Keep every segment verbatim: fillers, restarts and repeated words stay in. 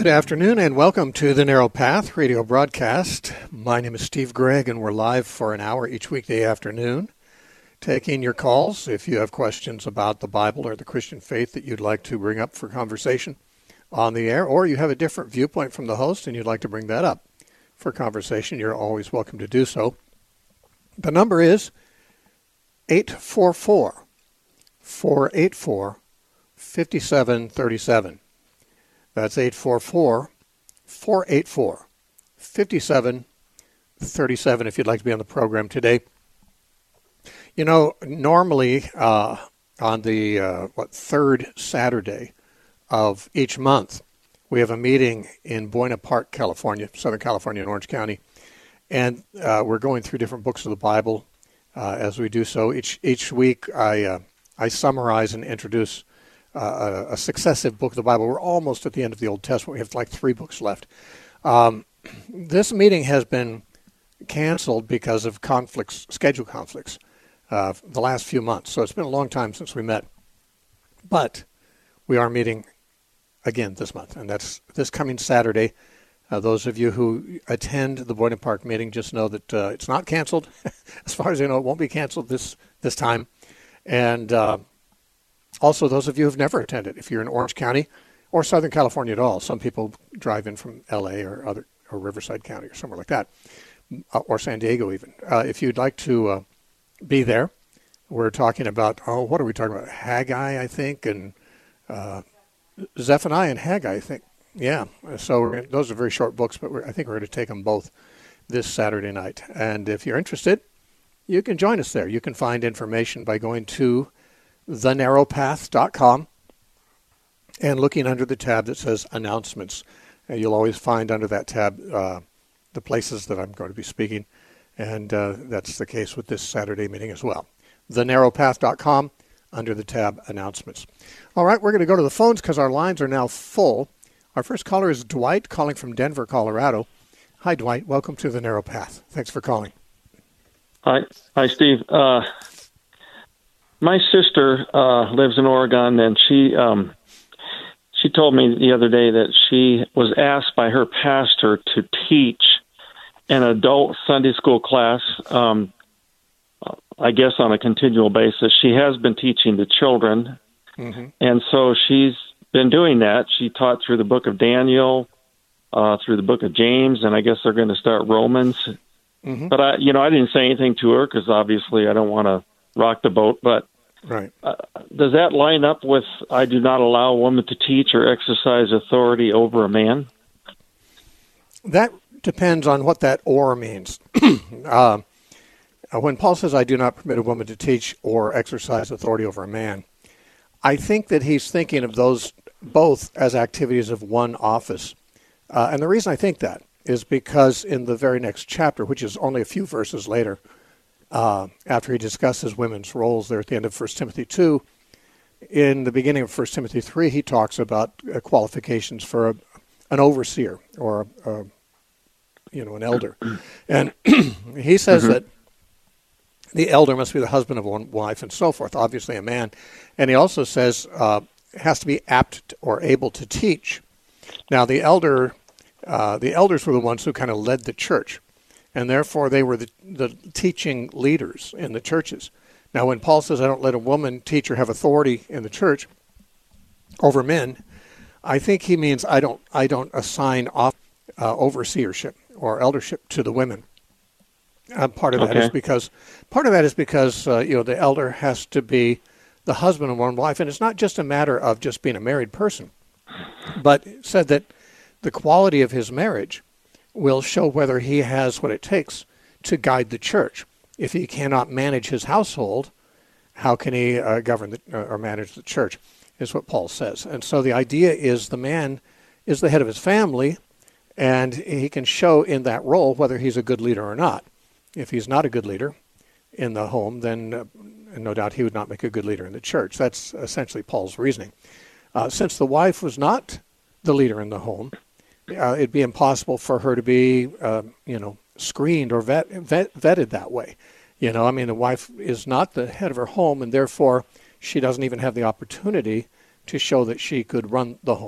Good afternoon and welcome to the Narrow Path radio broadcast. My name is Steve Gregg and we're live for an hour each weekday afternoon, taking your calls if you have questions about the Bible or the Christian faith that you'd like to bring up for conversation on the air, or you have a different viewpoint from the host and you'd like to bring that up for conversation. You're always welcome to do so. The number is eight four four, four eight four, five seven three seven. That's eight four four, four eight four, five seven three seven if you'd like to be on the program today. You know, normally uh, on the uh, what third Saturday of each month, we have a meeting in Buena Park, California, Southern California in Orange County, and uh, we're going through different books of the Bible uh, as we do so. Each each week, I uh, I summarize and introduce Uh, a, a successive book of the Bible. We're almost at the end of the Old Testament. We have like three books left. Um, this meeting has been canceled because of conflicts, schedule conflicts, uh, the last few months. So it's been a long time since we met. But we are meeting again this month, and that's this coming Saturday. Uh, those of you who attend the Buena Park meeting just know that uh, it's not canceled. As far as I know, it won't be canceled this, this time. And uh, Also, those of you who have never attended, if you're in Orange County or Southern California at all, some people drive in from L A or other or Riverside County or somewhere like that, or San Diego even. Uh, if you'd like to uh, be there, we're talking about, oh, what are we talking about? Haggai, I think, and uh, Zephaniah and Haggai, I think. Yeah, so we're gonna, those are very short books, but we're, I think we're going to take them both this Saturday night. And if you're interested, you can join us there. You can find information by going to the narrow path dot com and looking under the tab that says announcements. And you'll always find under that tab uh, the places that I'm going to be speaking, and uh, that's the case with this Saturday meeting as well. the narrow path dot com under the tab announcements. All right, we're going to go to the phones because our lines are now full. Our first caller is Dwight calling from Denver, Colorado. Hi, Dwight. Welcome to the Narrow Path. Thanks for calling. Hi, hi, Steve. Uh, My sister uh, lives in Oregon, and she um, she told me the other day that she was asked by her pastor to teach an adult Sunday school class, um, I guess on a continual basis. She has been teaching the children, mm-hmm. and so she's been doing that. She taught through the book of Daniel, uh, through the book of James, and I guess they're going to start Romans. Mm-hmm. But, I, you know, I didn't say anything to her because obviously I don't want to rock the boat, but right. Uh, does that line up with I do not allow a woman to teach or exercise authority over a man? That depends on what that or means. uh, when Paul says I do not permit a woman to teach or exercise authority over a man, I think that he's thinking of those both as activities of one office. Uh, and the reason I think that is because in the very next chapter, which is only a few verses later, Uh, after he discusses women's roles there at the end of First Timothy two, in the beginning of First Timothy three, he talks about uh, qualifications for a, an overseer or, a, a, you know, an elder. And he says mm-hmm. that the elder must be the husband of one wife and so forth, obviously a man. And he also says uh, has to be apt or able to teach. Now, the elder, uh, the elders were the ones who kind of led the church. And therefore, they were the, the teaching leaders in the churches. Now, when Paul says, I don't let a woman teach or have authority in the church over men, I think he means I don't I don't assign off uh, overseership or eldership to the women. Uh, part of that okay. is because part of that is because uh, you know the elder has to be the husband of one wife, and it's not just a matter of just being a married person, but it said that the quality of his marriage will show whether he has what it takes to guide the church. If he cannot manage his household, how can he uh, govern the, uh, or manage the church, is what Paul says. And so the idea is the man is the head of his family, and he can show in that role whether he's a good leader or not. If he's not a good leader in the home, then uh, no doubt he would not make a good leader in the church. That's essentially Paul's reasoning. Uh, since the wife was not the leader in the home, Uh, it'd be impossible for her to be, uh, you know, screened or vet, vet, vetted that way. You know, I mean, the wife is not the head of her home, and therefore she doesn't even have the opportunity to show that she could run the home.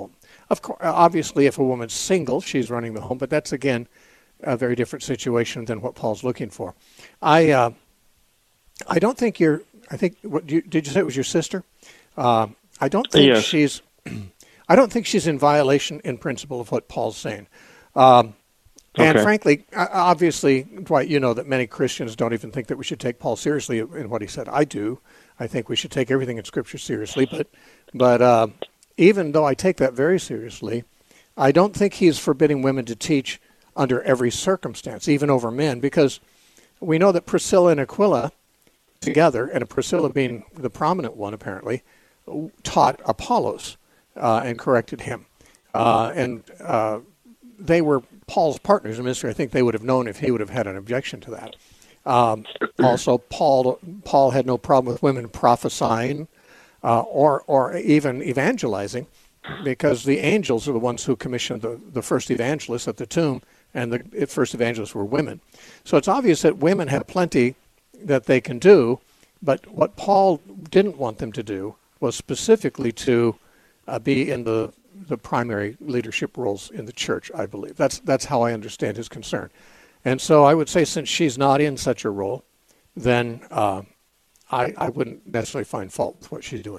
Of course, obviously, if a woman's single, she's running the home, but that's, again, a very different situation than what Paul's looking for. I uh, I don't think you're, I think, what you, did you say it was your sister? Uh, I don't think yes. she's, I don't think she's in violation in principle of what Paul's saying. Um, and okay. frankly, obviously, Dwight, you know that many Christians don't even think that we should take Paul seriously in what he said. I do. I think we should take everything in Scripture seriously, but, but uh, even though I take that very seriously, I don't think he's forbidding women to teach under every circumstance, even over men, because we know that Priscilla and Aquila together, and Priscilla being the prominent one apparently, taught Apollos uh, and corrected him. Uh, and uh, they were Paul's partners in ministry. I think they would have known if he would have had an objection to that. Um, also, Paul Paul had no problem with women prophesying uh, or or even evangelizing, because the angels are the ones who commissioned the, the first evangelists at the tomb, and the first evangelists were women. So it's obvious that women have plenty that they can do, but what Paul didn't want them to do was specifically to uh, be in the the primary leadership roles in the church, I believe. That's that's how I understand his concern. And so I would say, since she's not in such a role, then uh, I, I wouldn't necessarily find fault with what she's doing.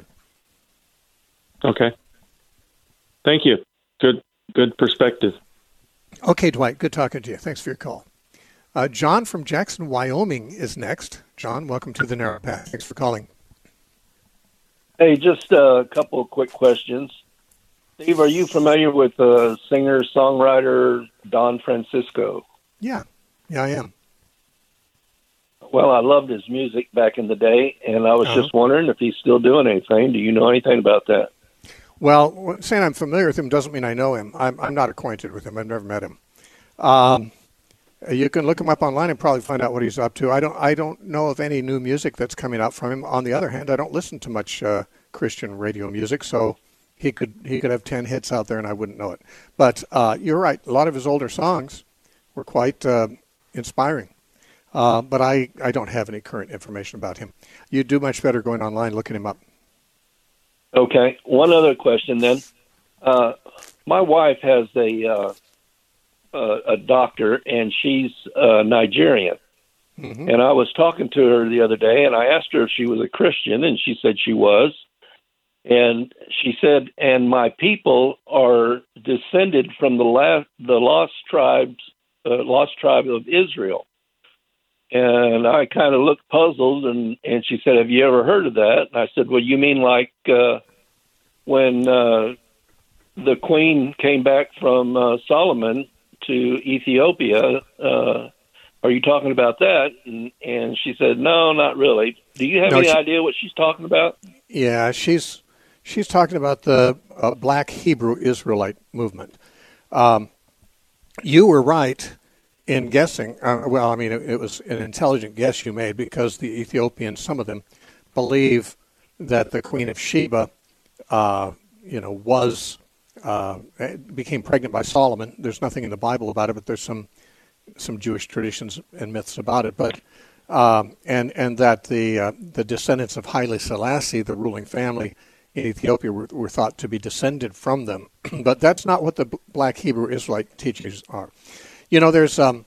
Okay. Thank you. Good good perspective. Okay, Dwight, good talking to you. Thanks for your call. Uh, John from Jackson, Wyoming is next. John, welcome to the Narrow Path. Thanks for calling. Hey, just a couple of quick questions. Steve, are you familiar with uh, singer-songwriter Don Francisco? Yeah, yeah, I am. Well, I loved his music back in the day, and I was uh-huh. just wondering if he's still doing anything. Do you know anything about that? Well, saying I'm familiar with him doesn't mean I know him. I'm, I'm not acquainted with him. I've never met him. Um, you can look him up online and probably find out what he's up to. I don't I don't know of any new music that's coming out from him. On the other hand, I don't listen to much uh, Christian radio music, so he could he could have ten hits out there and I wouldn't know it. But uh, you're right. A lot of his older songs were quite uh, inspiring. Uh, but I, I don't have any current information about him. You'd do much better going online, looking him up. Okay. One other question then. Uh, my wife has a uh, uh, a doctor, and she's uh, Nigerian. Mm-hmm. And I was talking to her the other day, and I asked her if she was a Christian, and she said she was. And she said, and my people are descended from the last, the lost tribes, uh, lost tribe of Israel. And I kind of looked puzzled, and, and she said, have you ever heard of that? And I said, well, you mean like uh, when uh, the queen came back from uh, Solomon to Ethiopia, uh, are you talking about that? And, and she said, no, not really. Do you have no, any she, idea what she's talking about? Yeah, she's she's talking about the uh, Black Hebrew Israelite movement. Um, you were right in guessing. Uh, well, I mean, it, it was an intelligent guess you made, because the Ethiopians, some of them, believe that the Queen of Sheba, uh, you know, was uh, became pregnant by Solomon. There's nothing in the Bible about it, but there's some some Jewish traditions and myths about it. But um, and and that the uh, the descendants of Haile Selassie, the ruling family in Ethiopia, were, were thought to be descended from them. But that's not what the Black Hebrew Israelite teachings are. You know, there's um,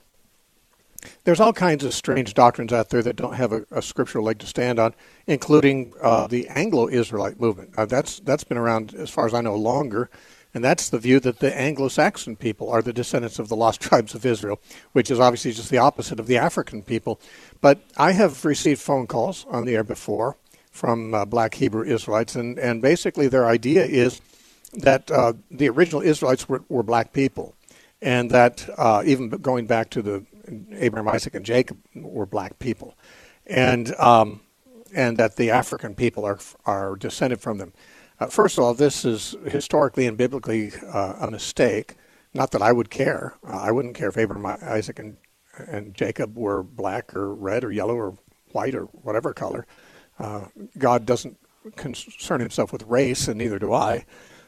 there's all kinds of strange doctrines out there that don't have a, a scriptural leg to stand on, including uh, the Anglo-Israelite movement. Uh, that's that's been around, as far as I know, longer, and that's the view that the Anglo-Saxon people are the descendants of the lost tribes of Israel, which is obviously just the opposite of the African people. But I have received phone calls on the air before from uh, Black Hebrew Israelites, and, and basically their idea is that uh, the original Israelites were, were black people. And that uh, even going back to the Abraham, Isaac, and Jacob were black people, and um, and that the African people are are descended from them. Uh, first of all, this is historically and biblically uh, a mistake. Not that I would care. Uh, I wouldn't care if Abraham, Isaac, and and Jacob were black or red or yellow or white or whatever color. Uh, God doesn't concern himself with race, and neither do I.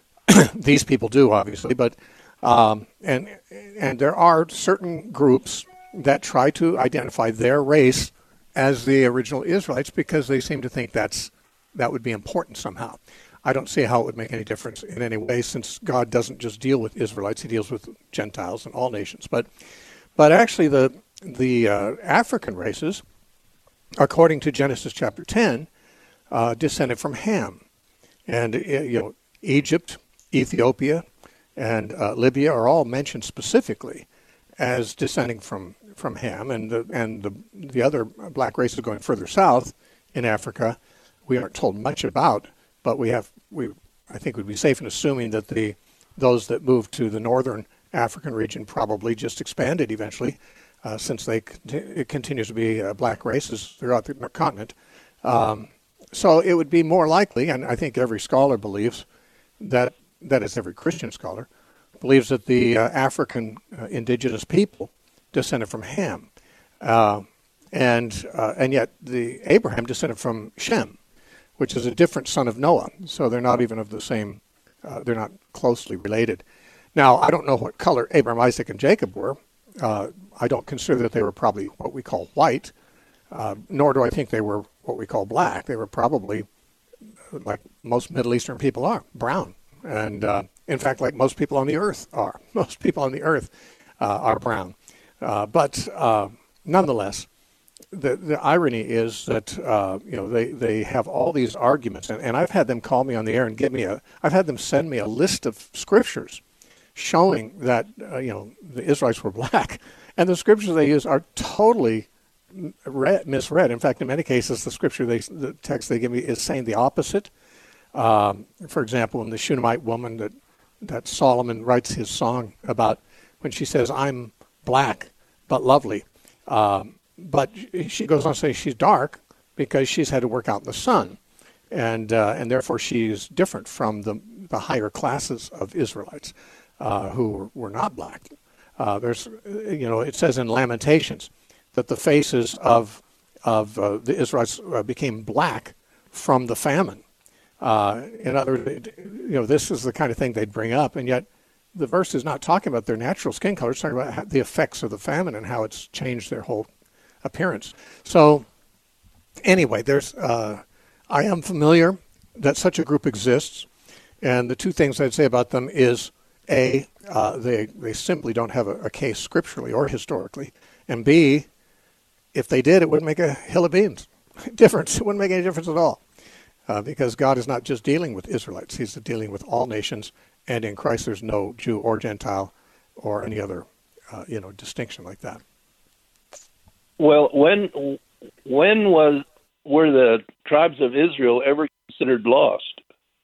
These people do, obviously, but. Um, and and there are certain groups that try to identify their race as the original Israelites because they seem to think that's that would be important somehow. I don't see how it would make any difference in any way, since God doesn't just deal with Israelites; He deals with Gentiles and all nations. But, but actually, the the uh, African races, according to Genesis chapter ten, uh, descended from Ham, and uh, you know Egypt, Ethiopia, and uh, Libya are all mentioned specifically as descending from, from Ham, and the and the the other black races going further south in Africa, we aren't told much about, but we have we I think we'd be safe in assuming that the those that moved to the northern African region probably just expanded eventually, uh, since they it continues to be uh, black races throughout the continent. Um, so it would be more likely, and I think every scholar believes that that is every Christian scholar believes that the uh, African uh, indigenous people descended from Ham, uh, and uh, and yet the Abraham descended from Shem, which is a different son of Noah. So they're not even of the same. Uh, they're not closely related. Now, I don't know what color Abraham, Isaac, and Jacob were. Uh, I don't consider that they were probably what we call white, uh, nor do I think they were what we call black. They were probably, like most Middle Eastern people are, brown. And uh, in fact, like most people on the earth are. Most people on the earth uh, are brown. Uh, but uh, nonetheless, the the irony is that uh, you know they, they have all these arguments, and, and I've had them call me on the air and give me a. I've had them send me a list of scriptures showing that uh, you know the Israelites were black, and the scriptures they use are totally read, misread. In fact, in many cases, the scripture they the text they give me is saying the opposite. Um, for example, in the Shunammite woman that, that Solomon writes his song about, when she says, "I'm black but lovely," um, but she goes on to say she's dark because she's had to work out in the sun, and uh, and therefore she's different from the the higher classes of Israelites uh, who were, were not black. Uh, there's, you know, it says in Lamentations that the faces of of uh, the Israelites uh, became black from the famine. Uh, in other words, you know, this is the kind of thing they'd bring up, and yet the verse is not talking about their natural skin color. It's talking about how, the effects of the famine and how it's changed their whole appearance. So, anyway, there's uh, I am familiar that such a group exists, and the two things I'd say about them is, A, uh, they they simply don't have a, a case scripturally or historically, and B, if they did, it wouldn't make a hill of beans difference. It wouldn't make any difference at all. Uh, because God is not just dealing with Israelites, He's dealing with all nations, and in Christ there's no Jew or Gentile or any other, uh, you know, distinction like that. Well, when when was were the tribes of Israel ever considered lost?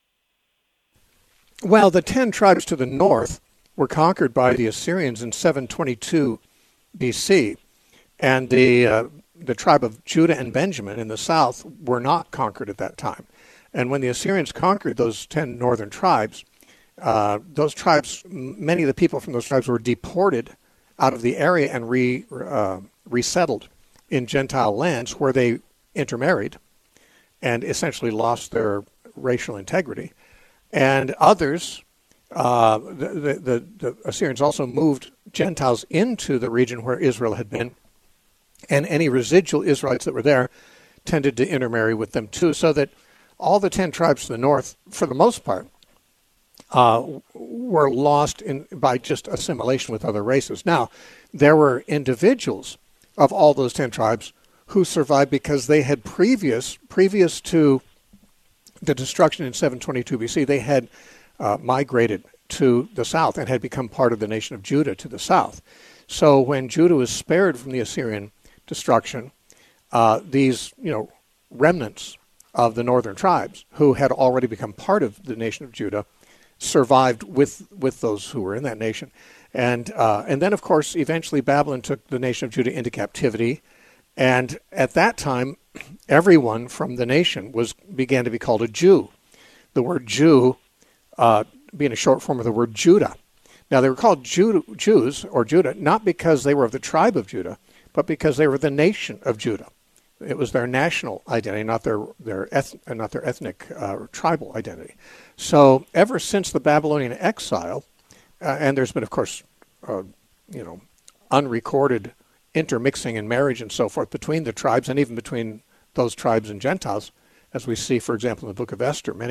Well, the ten tribes to the north were conquered by the Assyrians in seven twenty-two B C, and the uh, the tribe of Judah and Benjamin in the south were not conquered at that time. And when the Assyrians conquered those ten northern tribes, uh, those tribes, many of the people from those tribes were deported out of the area and re, uh, resettled in Gentile lands where they intermarried and essentially lost their racial integrity. And others, uh, the, the, the, the Assyrians also moved Gentiles into the region where Israel had been, and any residual Israelites that were there tended to intermarry with them too, so that all the ten tribes to the north, for the most part, uh, were lost in by just assimilation with other races. Now, there were individuals of all those ten tribes who survived because they had previous, previous to the destruction in seven twenty-two B C, they had uh, migrated to the south and had become part of the nation of Judah to the south. So when Judah was spared from the Assyrian destruction, uh, these, you know, remnants of the northern tribes who had already become part of the nation of Judah survived with with those who were in that nation. And uh, and then, of course, eventually Babylon took the nation of Judah into captivity. And at that time, everyone from the nation was began to be called a Jew. The word Jew uh, being a short form of the word Judah. Now, they were called Jew, Jews or Judah not because they were of the tribe of Judah, but because they were the nation of Judah. It was their national identity, not their their eth- not their ethnic uh, tribal identity. So ever since the Babylonian exile, uh, and there's been, of course, uh, you know, unrecorded intermixing and marriage and so forth between the tribes and even between those tribes and Gentiles, as we see, for example, in the book of Esther. Many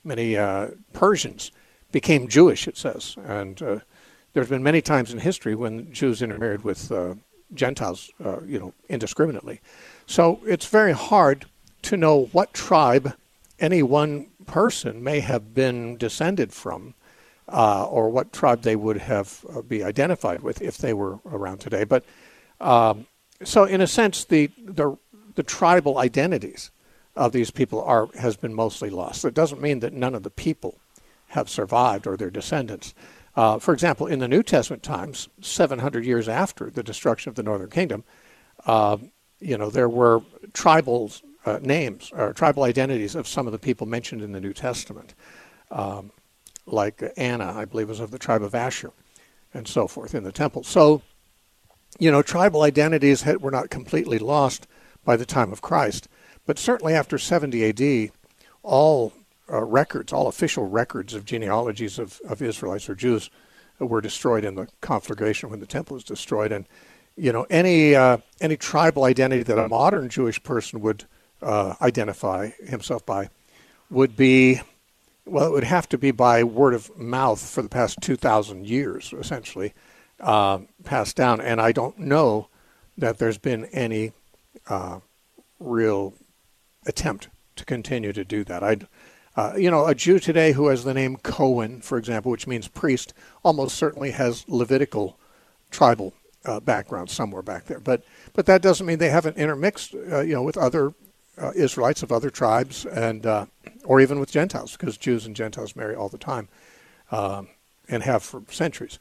many uh, Persians became Jewish, it says. And uh, there's been many times in history when Jews intermarried with uh, Gentiles, uh, you know, indiscriminately. So it's very hard to know what tribe any one person may have been descended from, uh, or what tribe they would have uh, be identified with if they were around today. But um, so, in a sense, the, the the tribal identities of these people are has been mostly lost. It doesn't mean that none of the people have survived or their descendants. Uh, for example, in the New Testament times, seven hundred years after the destruction of the Northern Kingdom, uh, you know, there were tribal uh, names or tribal identities of some of the people mentioned in the New Testament, um, like Anna, I believe, was of the tribe of Asher, and so forth in the temple. So, you know, tribal identities had, were not completely lost by the time of Christ, but certainly after seventy A D, all uh, records, all official records of genealogies of, of Israelites or Jews were destroyed in the conflagration when the temple was destroyed. And, you know, any uh, any tribal identity that a modern Jewish person would uh, identify himself by would be, well, it would have to be by word of mouth for the past two thousand years, essentially, uh, passed down. And I don't know that there's been any uh, real attempt to continue to do that. I'd, uh, you know, a Jew today who has the name Cohen, for example, which means priest, almost certainly has Levitical tribal uh, background somewhere back there. But but that doesn't mean they haven't intermixed, uh, you know, with other uh, Israelites of other tribes, and uh, or even with Gentiles, because Jews and Gentiles marry all the time, um, and have for centuries.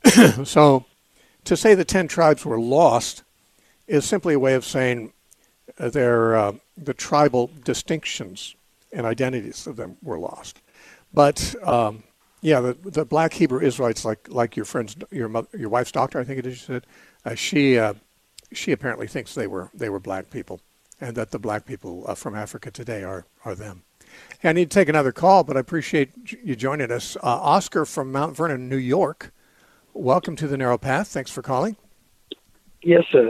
So to say the ten tribes were lost is simply a way of saying uh, their uh, the tribal distinctions and identities of them were lost. But um, yeah, the the black Hebrew Israelites, like like your friend's your mother, your wife's doctor, I think it is, you said, uh, she uh, she apparently thinks they were they were black people, and that the black people uh, from Africa today are are them. Hey, I need to take another call, but I appreciate you joining us, uh, Oscar from Mount Vernon, New York. Welcome to the Narrow Path. Thanks for calling. Yes, sir.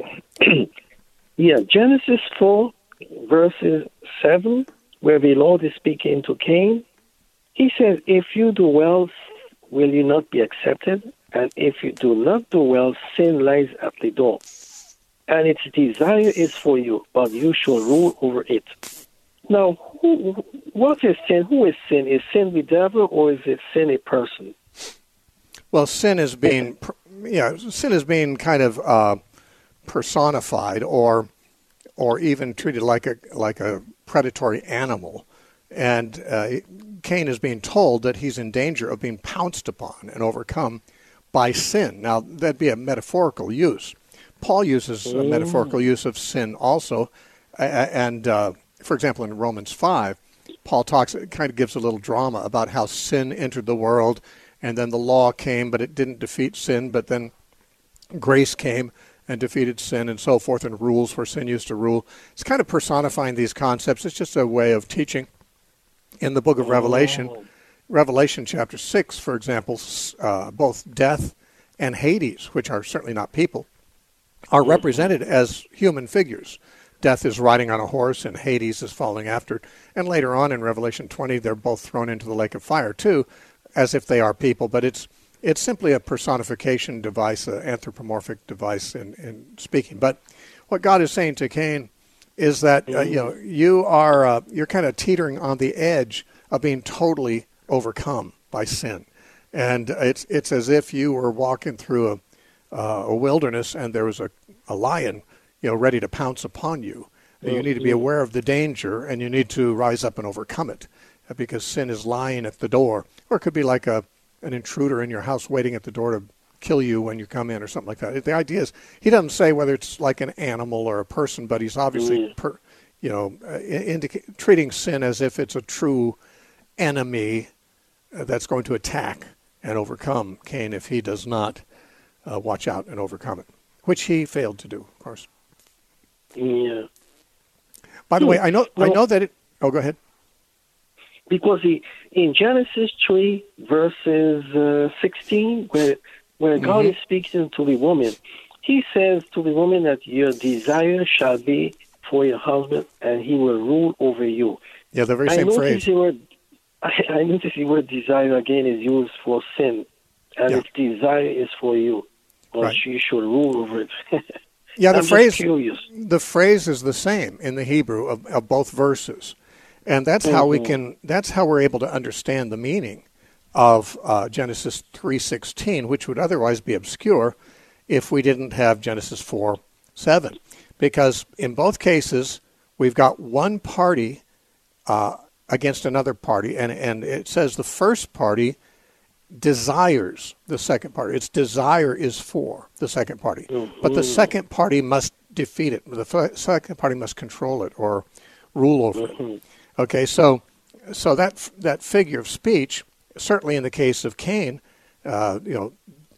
Yeah, Genesis four, verses seven, where the Lord is speaking to Cain. He says, if you do well, will you not be accepted? And if you do not do well, sin lies at the door. And its desire is for you, but you shall rule over it. Now, who, what is sin? Who is sin? Is sin the devil, or is it sin a person? Well, sin is being, yeah, sin is being kind of uh, personified, or, or even treated like a like a predatory animal, and uh, Cain is being told that he's in danger of being pounced upon and overcome by sin. Now, that'd be a metaphorical use. Paul uses a metaphorical use of sin also, and uh, for example, in Romans five, Paul talks, it kind of gives a little drama about how sin entered the world, and then the law came, but it didn't defeat sin, but then grace came and defeated sin and so forth, and rules where sin used to rule. It's kind of personifying these concepts. It's just a way of teaching. In the book of Revelation, oh. Revelation chapter six, for example, uh, both death and Hades, which are certainly not people, are represented as human figures. Death is riding on a horse, and Hades is following after. And later on in Revelation twenty, they're both thrown into the lake of fire, too, as if they are people. But it's it's simply a personification device, an anthropomorphic device in, in speaking. But what God is saying to Cain is that uh, you know you are uh, you're kind of teetering on the edge of being totally overcome by sin, and it's it's as if you were walking through a uh, a wilderness and there was a, a lion, you know, ready to pounce upon you. You need to be aware of the danger, and you need to rise up and overcome it, because sin is lying at the door. Or it could be like a an intruder in your house waiting at the door to kill you when you come in, or something like that. The idea is, he doesn't say whether it's like an animal or a person, but he's obviously, per, you know, uh, indica- treating sin as if it's a true enemy uh, that's going to attack and overcome Cain if he does not uh, watch out and overcome it, which he failed to do, of course. Yeah. By the way, I know no, I know that it... Oh, go ahead. Because he, in Genesis three, verses uh, sixteen, where, where mm-hmm. God is speaking to the woman, he says to the woman that your desire shall be for your husband, and he will rule over you. Yeah, the very I same phrase. The word, I, I notice the word desire again is used for sin, and Yeah. its desire is for you, or Right. she should rule over it. Yeah, the I'm phrase just curious. the phrase is the same in the Hebrew of, of both verses, and that's how we Mhm. can that's how we're able to understand the meaning of uh, Genesis three sixteen, which would otherwise be obscure if we didn't have Genesis four seven, because in both cases we've got one party uh, against another party, and and it says the first party desires the second party. Its desire is for the second party. Mm-hmm. But the second party must defeat it. The f- second party must control it or rule over Mm-hmm. it. Okay, so so that that figure of speech, certainly in the case of Cain, uh, you know,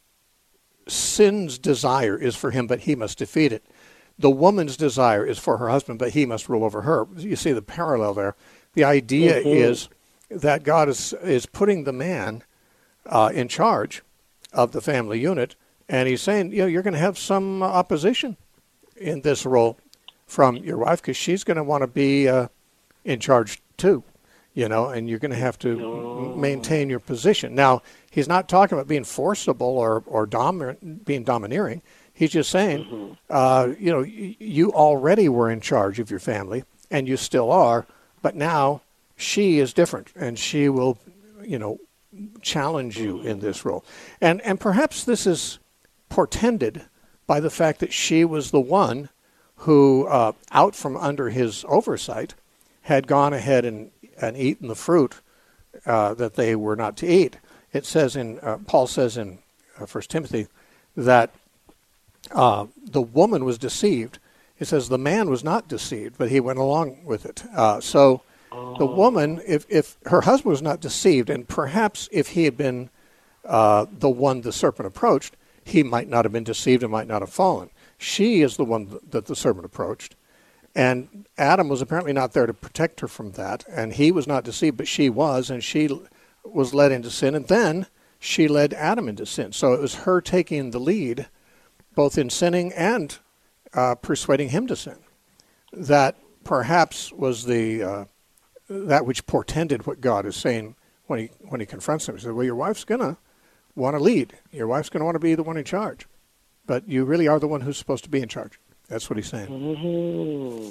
sin's desire is for him, but he must defeat it. The woman's desire is for her husband, but he must rule over her. You see the parallel there. The idea Mm-hmm. is that God is is putting the man Uh, in charge of the family unit, and he's saying, you know, you're going to have some uh, opposition in this role from your wife because she's going to want to be uh, in charge too, you know, and you're going to have to m- maintain your position. Now, he's not talking about being forcible or or dominant, being domineering. He's just saying, Mm-hmm. uh, you know, y- you already were in charge of your family, and you still are, but now she is different, and she will, you know, challenge you in this role. And and perhaps this is portended by the fact that she was the one who, uh, out from under his oversight, had gone ahead and, and eaten the fruit uh, that they were not to eat. It says in, uh, Paul says in uh, First Timothy that uh, the woman was deceived. It says the man was not deceived, but he went along with it. Uh, so the woman, if, if her husband was not deceived, and perhaps if he had been uh, the one the serpent approached, he might not have been deceived and might not have fallen. She is the one that the serpent approached. And Adam was apparently not there to protect her from that. And he was not deceived, but she was, and she was led into sin. And then she led Adam into sin. So it was her taking the lead, both in sinning and uh, persuading him to sin. That perhaps was the... Uh, that which portended what God is saying when he when he confronts him. He said, well, your wife's going to want to lead. Your wife's going to want to be the one in charge. But you really are the one who's supposed to be in charge. That's what he's saying. Mm-hmm.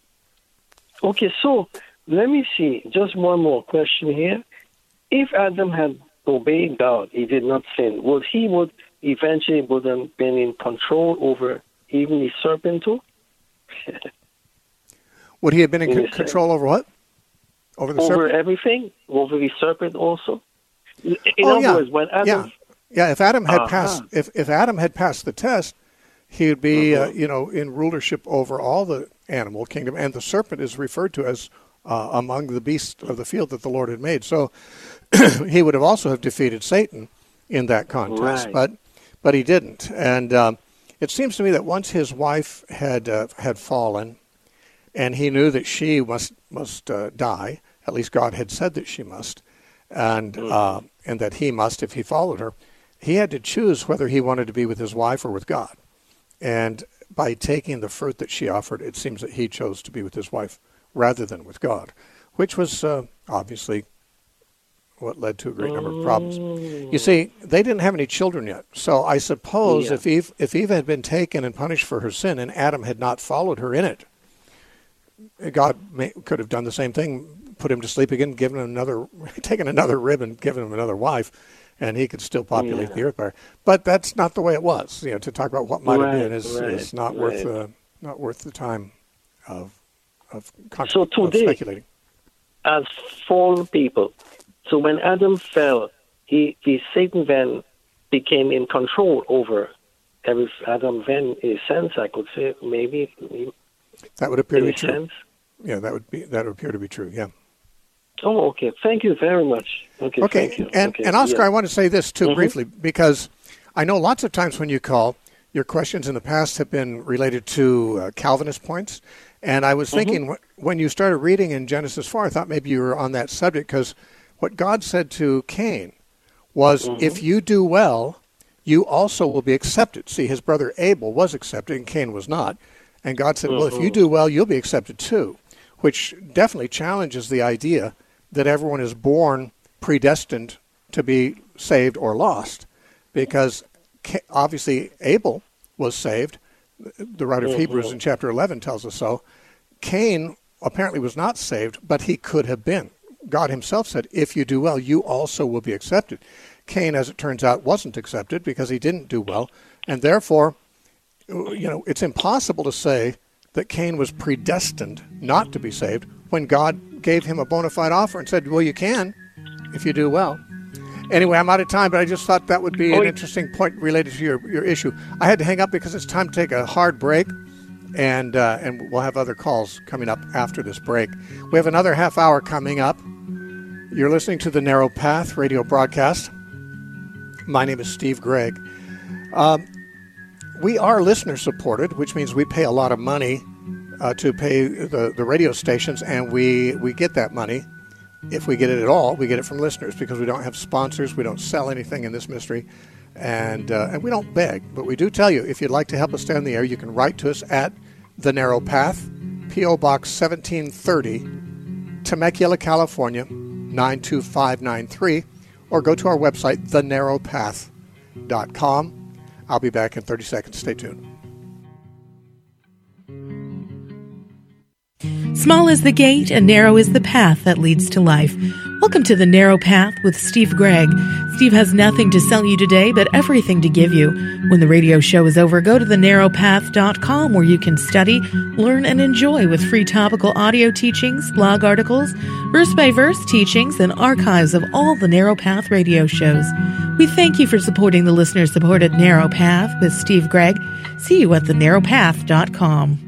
Okay, so let me see. Just one more question here. If Adam had obeyed God, he did not sin, would he would eventually would have been in control over even the serpent too? Would he have been in In c- a sense. control over what? Over the Over serpent? everything? Over the serpent also? In Oh, other yeah. words, when Adam... Yeah. Yeah, if Adam had Uh-huh. passed if, if Adam had passed the test, he would be uh, Uh-huh. you know in rulership over all the animal kingdom, and the serpent is referred to as uh, among the beasts of the field that the Lord had made. So he would have also have defeated Satan in that contest, Right. but but he didn't. And um, it seems to me that once his wife had uh, had fallen, and he knew that she must must uh, die. At least God had said that she must, and uh, and that he must if he followed her. He had to choose whether he wanted to be with his wife or with God. And by taking the fruit that she offered, it seems that he chose to be with his wife rather than with God, which was uh, obviously what led to a great number of problems. You see, they didn't have any children yet. So I suppose Yeah. if Eve, if Eve had been taken and punished for her sin and Adam had not followed her in it, God may, could have done the same thing, put him to sleep again, given him another, taken another rib and given him another wife, and he could still populate Yeah. the earth by her. But that's not the way it was. You know, to talk about what might Right, have been is, right, is not right. worth uh, not worth the time of of, con- So of today- speculating. As fallen people. So when Adam fell, he the Satan then became in control over every Adam then, in a sense, I could say, maybe, That would appear in to a be true. sense. Yeah, that would be that would appear to be true. Yeah. Oh, okay. Thank you very much. Okay, Okay, thank you. and okay. and Oscar, yeah. I want to say this too Mhm. briefly, because I know lots of times when you call, your questions in the past have been related to uh, Calvinist points, and I was thinking wh- when you started reading in Genesis four, I thought maybe you were on that subject, because what God said to Cain was, if you do well, you also will be accepted. See, his brother Abel was accepted, and Cain was not, and God said, well, if you do well, you'll be accepted too, which definitely challenges the idea that everyone is born predestined to be saved or lost, because obviously Abel was saved. The writer of mm-hmm. Hebrews in chapter eleven tells us so. Cain apparently was not saved, but he could have been. God himself said, if you do well, you also will be accepted. Cain, as it turns out, wasn't accepted because he didn't do well, and therefore, you know, it's impossible to say that Cain was predestined not to be saved when God gave him a bona fide offer and said, well, you can if you do well. Anyway, I'm out of time, but I just thought that would be an interesting point related to your, your issue. I had to hang up because it's time to take a hard break, and uh, and we'll have other calls coming up after this break. We have another half hour coming up. You're listening to the Narrow Path radio broadcast. My name is Steve Gregg. Um, we are listener-supported, which means we pay a lot of money uh, to pay the, the radio stations, and we, we get that money. If we get it at all, we get it from listeners because we don't have sponsors. We don't sell anything in this ministry, and uh, and we don't beg. But we do tell you, if you'd like to help us stay on the air, you can write to us at The Narrow Path, P O. Box seventeen thirty, Temecula, California, nine two five nine three, or go to our website, the narrow path dot com. I'll be back in thirty seconds. Stay tuned. Small is the gate and narrow is the path that leads to life. Welcome to The Narrow Path with Steve Gregg. Steve has nothing to sell you today, but everything to give you. When the radio show is over, go to the narrow path dot com where you can study, learn, and enjoy with free topical audio teachings, blog articles, verse-by-verse teachings, and archives of all the Narrow Path radio shows. We thank you for supporting the listener-supported Narrow Path with Steve Gregg. See you at the narrow path dot com.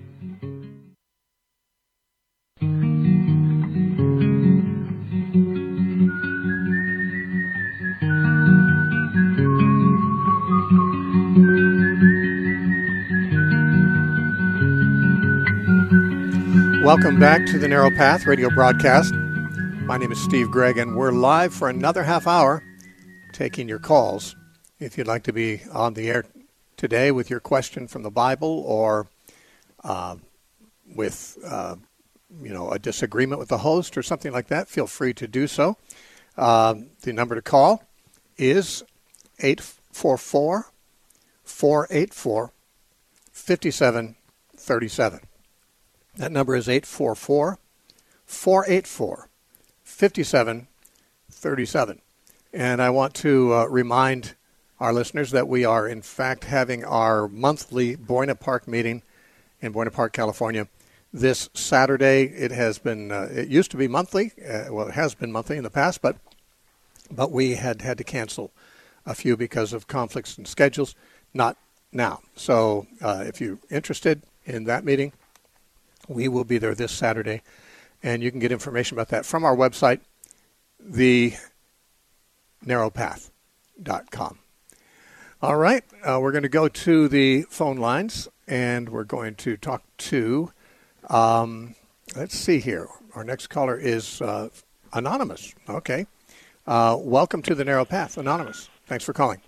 Welcome back to the Narrow Path radio broadcast. My name is Steve Gregg, and we're live for another half hour taking your calls. If you'd like to be on the air today with your question from the Bible, or uh, with uh, you know a disagreement with the host or something like that, feel free to do so. Uh, the number to call is eight four four, four eight four, five seven three seven. That number is eight four four, four eight four, five seven three seven. And I want to uh, remind our listeners that we are, in fact, having our monthly Buena Park meeting in Buena Park, California, this Saturday. It has been, uh, it used to be monthly. Uh, well, it has been monthly in the past, but but we had had to cancel a few because of conflicts and schedules. Not now. So uh, if you're interested in that meeting, we will be there this Saturday, and you can get information about that from our website, the narrow path dot com. All right, uh, we're going to go to the phone lines, and we're going to talk to, um, let's see here. Our next caller is uh, Anonymous. Okay. Uh, welcome to the Narrow Path, Anonymous. Thanks for calling.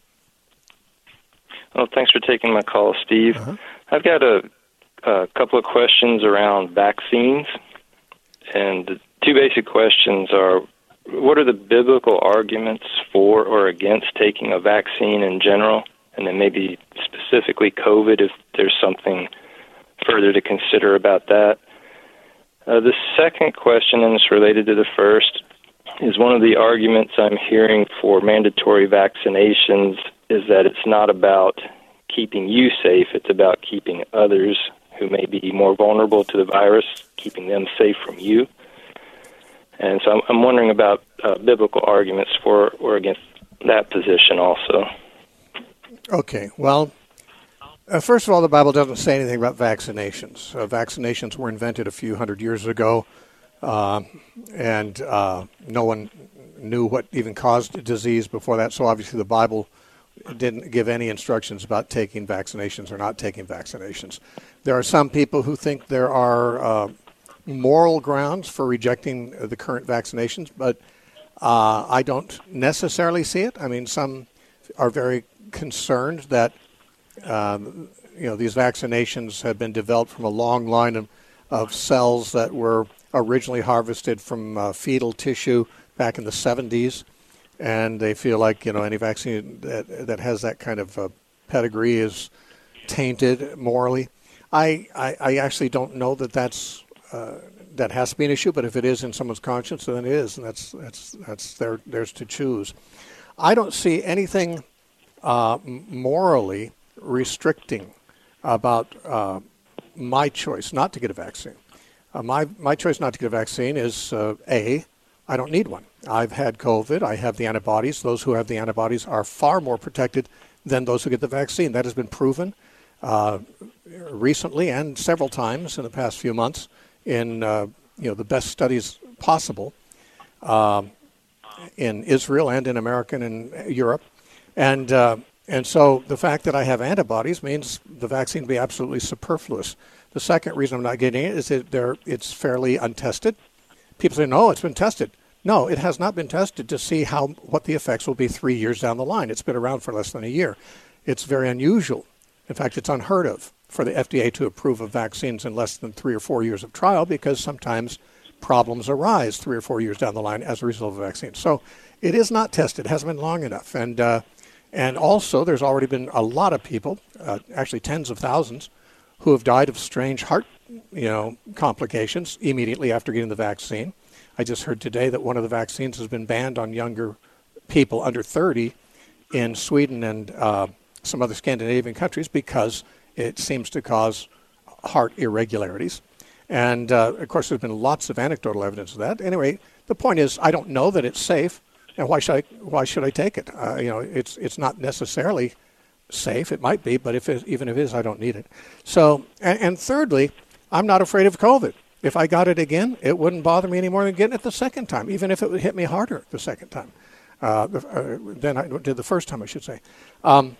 Well, thanks for taking my call, Steve. Uh-huh. I've got a A couple of questions around vaccines, and the two basic questions are, what are the biblical arguments for or against taking a vaccine in general, and then maybe specifically COVID, if there's something further to consider about that. Uh, the second question, and it's related to the first, is one of the arguments I'm hearing for mandatory vaccinations is that it's not about keeping you safe, it's about keeping others who may be more vulnerable to the virus, keeping them safe from you. And so I'm, I'm wondering about uh, biblical arguments for or against that position also. Okay, well, uh, first of all, the Bible doesn't say anything about vaccinations. Uh, vaccinations were invented a few hundred years ago, uh, and uh, no one knew what even caused disease before that, so obviously the Bible didn't give any instructions about taking vaccinations or not taking vaccinations. There are some people who think there are uh, moral grounds for rejecting the current vaccinations, but uh, I don't necessarily see it. I mean, some are very concerned that um, you know these vaccinations have been developed from a long line of, of cells that were originally harvested from uh, fetal tissue back in the seventies, and they feel like, you know, any vaccine that, that has that kind of uh, pedigree is tainted morally. I, I, I actually don't know that that's uh, that has to be an issue, but if it is in someone's conscience, then it is, and that's that's that's their, theirs to choose. I don't see anything uh, morally restricting about uh, my choice not to get a vaccine. Uh, my my choice not to get a vaccine is uh, A, I don't need one. I've had COVID. I have the antibodies. Those who have the antibodies are far more protected than those who get the vaccine. That has been proven uh, recently and several times in the past few months in uh, you know the best studies possible uh, in Israel and in America and in Europe. And uh, and so the fact that I have antibodies means the vaccine would be absolutely superfluous. The second reason I'm not getting it is that they're, it's fairly untested. People say, no, it's been tested. No, it has not been tested to see how what the effects will be three years down the line. It's been around for less than a year. It's very unusual. In fact, it's unheard of for the F D A to approve of vaccines in less than three or four years of trial, because sometimes problems arise three or four years down the line as a result of a vaccine. So it is not tested. It hasn't been long enough. And uh, and also there's already been a lot of people, uh, actually tens of thousands, who have died of strange heart, you know, complications immediately after getting the vaccine. I just heard today that one of the vaccines has been banned on younger people under thirty in Sweden and uh, some other Scandinavian countries because it seems to cause heart irregularities. And, uh, of course, there's been lots of anecdotal evidence of that. Anyway, the point is I don't know that it's safe, and why should I, why should I take it? Uh, you know, it's it's not necessarily safe. It might be, but if it, even if it is, I don't need it. So, and, and thirdly, I'm not afraid of COVID. If I got it again, it wouldn't bother me any more than getting it the second time, even if it would hit me harder the second time uh, uh, than I did the first time, I should say. Um,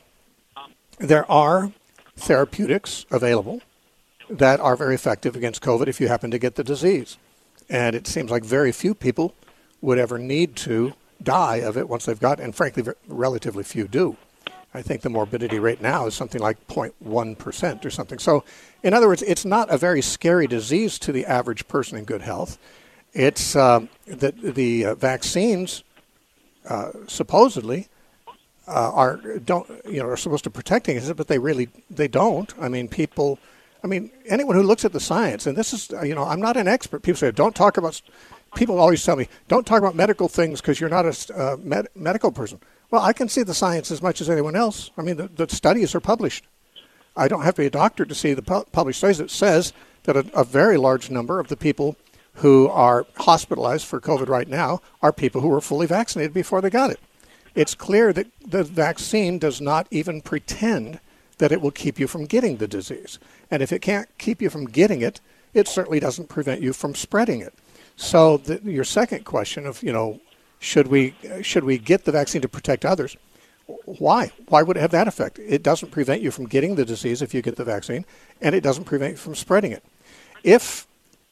there are therapeutics available that are very effective against COVID if you happen to get the disease. And it seems like very few people would ever need to die of it once they've got it, and frankly, relatively few do. I think the morbidity rate now is something like zero point one percent or something. So, in other words, it's not a very scary disease to the average person in good health. It's uh, that the uh, vaccines uh, supposedly uh, are don't you know are supposed to protect against it, but they really they don't. I mean, people. I mean, anyone who looks at the science, and this is you know, I'm not an expert. People say don't talk about. People always tell me don't talk about medical things because you're not a uh, med- medical person. Well, I can see the science as much as anyone else. I mean, the, the studies are published. I don't have to be a doctor to see the pu- published studies. It says that a, a very large number of the people who are hospitalized for COVID right now are people who were fully vaccinated before they got it. It's clear that the vaccine does not even pretend that it will keep you from getting the disease. And if it can't keep you from getting it, it certainly doesn't prevent you from spreading it. So the, your second question of, you know, Should we should we get the vaccine to protect others? Why? Why would it have that effect? It doesn't prevent you from getting the disease if you get the vaccine, and it doesn't prevent you from spreading it. If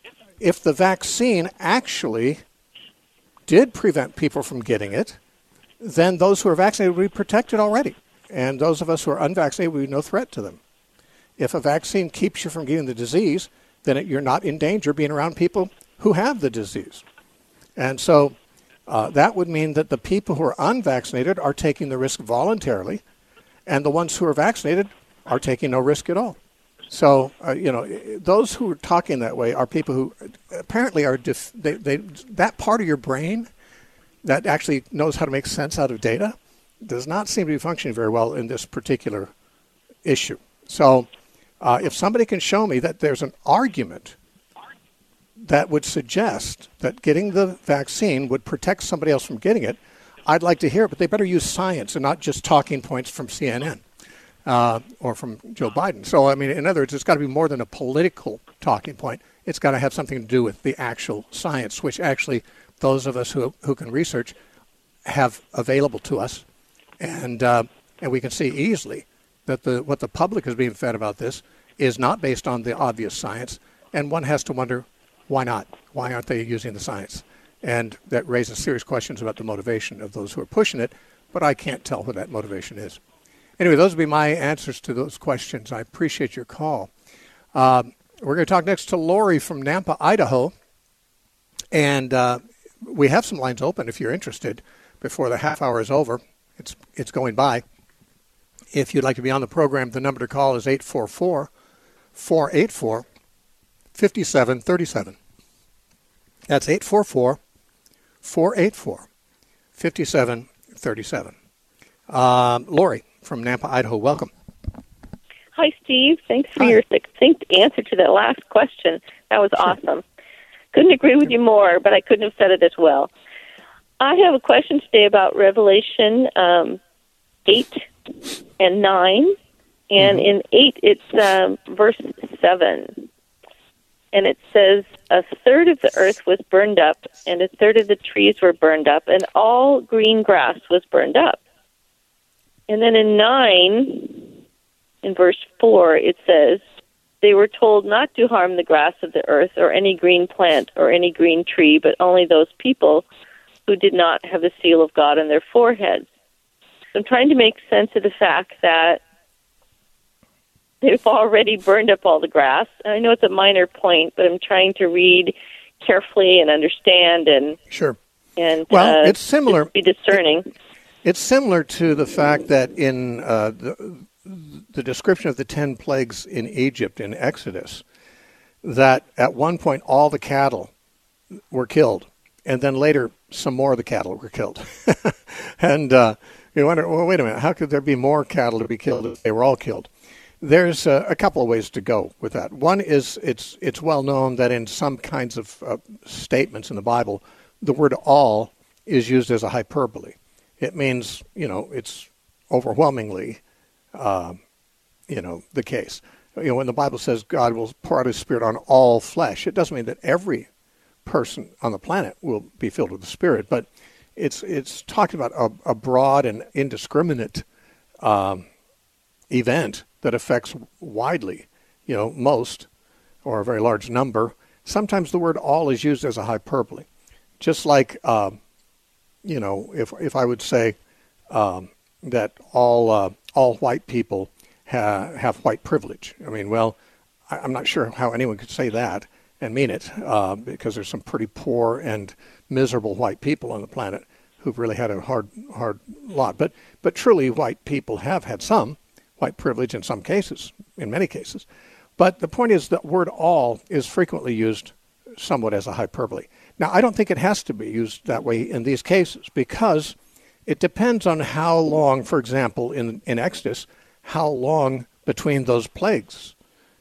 if the vaccine actually did prevent people from getting it, then those who are vaccinated would be protected already, and those of us who are unvaccinated would be no threat to them. If a vaccine keeps you from getting the disease, then it, you're not in danger being around people who have the disease. And so Uh, that would mean that the people who are unvaccinated are taking the risk voluntarily, and the ones who are vaccinated are taking no risk at all. So, uh, you know, those who are talking that way are people who apparently are, def- they, they, that part of your brain that actually knows how to make sense out of data does not seem to be functioning very well in this particular issue. So uh, if somebody can show me that there's an argument that would suggest that getting the vaccine would protect somebody else from getting it, I'd like to hear it, but they better use science and not just talking points from C N N uh, or from Joe Biden. So, I mean, in other words, it's got to be more than a political talking point. It's got to have something to do with the actual science, which actually those of us who who can research have available to us. And uh, and we can see easily that the what the public is being fed about this is not based on the obvious science. And one has to wonder, why not? Why aren't they using the science? And that raises serious questions about the motivation of those who are pushing it, but I can't tell what that motivation is. Anyway, those would be my answers to those questions. I appreciate your call. Um, we're going to talk next to Lori from Nampa, Idaho. And uh, we have some lines open if you're interested before the half hour is over. It's it's going by. If you'd like to be on the program, the number to call is eight four four, four eight four, five seven three seven. That's eight four four, four eight four, five seven three seven. Um, Lori from Nampa, Idaho, welcome. Hi, Steve. Thanks for Hi. your succinct answer to that last question. That was Sure. awesome. Couldn't agree with you more, but I couldn't have said it as well. I have a question today about Revelation um, eight and nine. And Mm-hmm. in eight, it's um, verse seven. And it says, a third of the earth was burned up, and a third of the trees were burned up, and all green grass was burned up. And then in nine, in verse four, it says, they were told not to harm the grass of the earth or any green plant or any green tree, but only those people who did not have the seal of God on their foreheads. So I'm trying to make sense of the fact that they've already burned up all the grass. And I know it's a minor point, but I'm trying to read carefully and understand and Sure. and Well, uh, it's similar. be discerning. It's similar to the fact that in uh, the, the description of the ten plagues in Egypt in Exodus, that at one point all the cattle were killed, and then later some more of the cattle were killed. and uh, you wonder, well, wait a minute, how could there be more cattle to be killed if they were all killed? There's uh, a couple of ways to go with that. One is it's it's well known that in some kinds of uh, statements in the Bible, the word all is used as a hyperbole. It means, you know, it's overwhelmingly, uh, you know, the case. You know, when the Bible says God will pour out his Spirit on all flesh, it doesn't mean that every person on the planet will be filled with the Spirit, but it's it's talking about a, a broad and indiscriminate um, event that affects widely, you know, most or a very large number. Sometimes the word all is used as a hyperbole. Just like, uh, you know, if if I would say um, that all uh, all white people ha- have white privilege. I mean, well, I, I'm not sure how anyone could say that and mean it, uh, because there's some pretty poor and miserable white people on the planet who've really had a hard hard lot. But but truly, white people have had some white privilege in some cases, in many cases. But the point is that word all is frequently used somewhat as a hyperbole. Now, I don't think it has to be used that way in these cases, because it depends on how long, for example, in, in Exodus, how long between those plagues